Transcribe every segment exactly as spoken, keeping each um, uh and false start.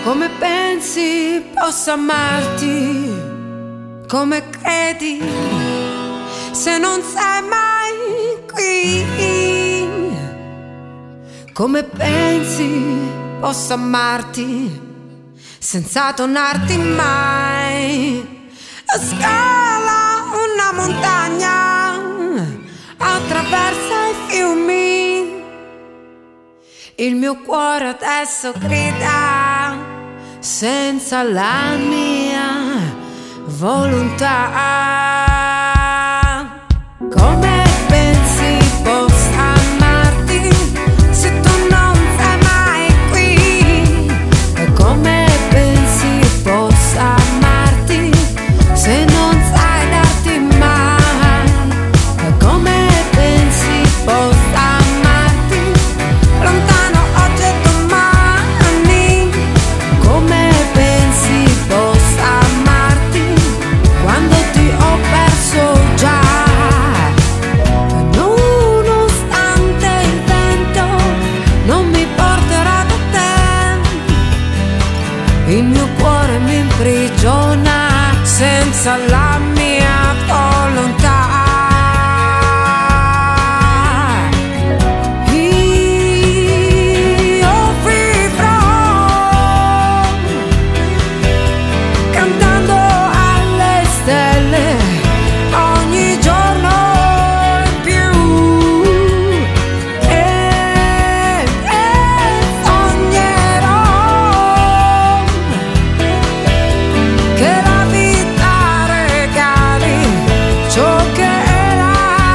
Come pensi possa amarti? Come credi se non sei mai qui? Come pensi possa amarti senza tornarti mai? Scala una montagna, attraversa i fiumi. Il mio cuore adesso grida senza la mia volontà. Come pensi possa amarti se tu non sei mai qui? E come pensi possa amarti se non sai darti mai? E come pensi possa amarti lontano oggi e domani? Come pensi possa amarti quando ti ho perso già? Nonostante il vento non mi porterà da te, il mio cuore mi imprigiona senza la mia volontà. Io vivrò cantando alle stelle ogni giorno in più e, e sognerò che la vita regali ciò che era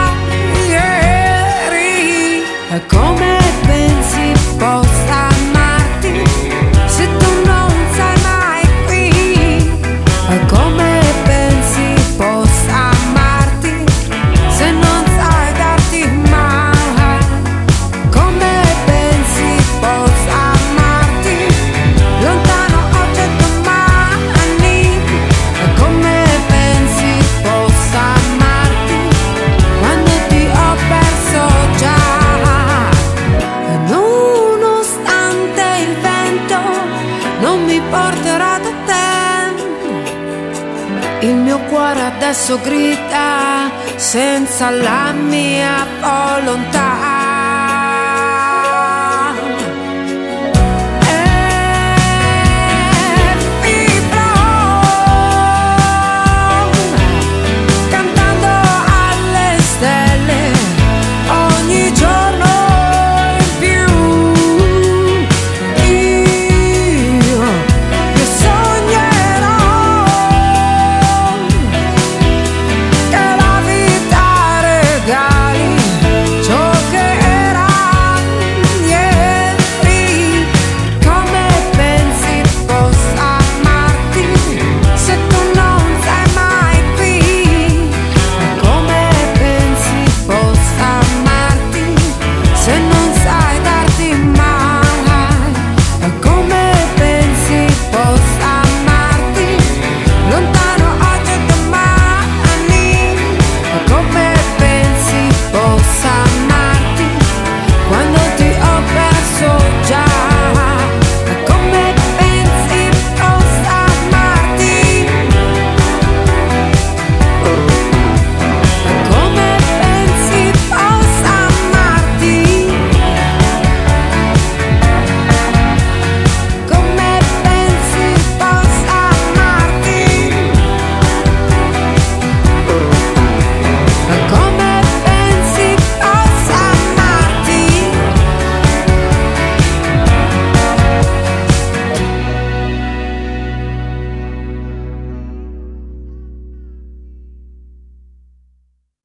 ieri. E come pensi possa amarti se tu non sei mai qui? E come pensi possa amarti se non sai darti mai? Come pensi possa amarti lontano oggi e domani? E come pensi possa amarti quando ti ho perso già? E nonostante il vento non mi porterà da te, il mio cuore adesso grida senza la mia volontà.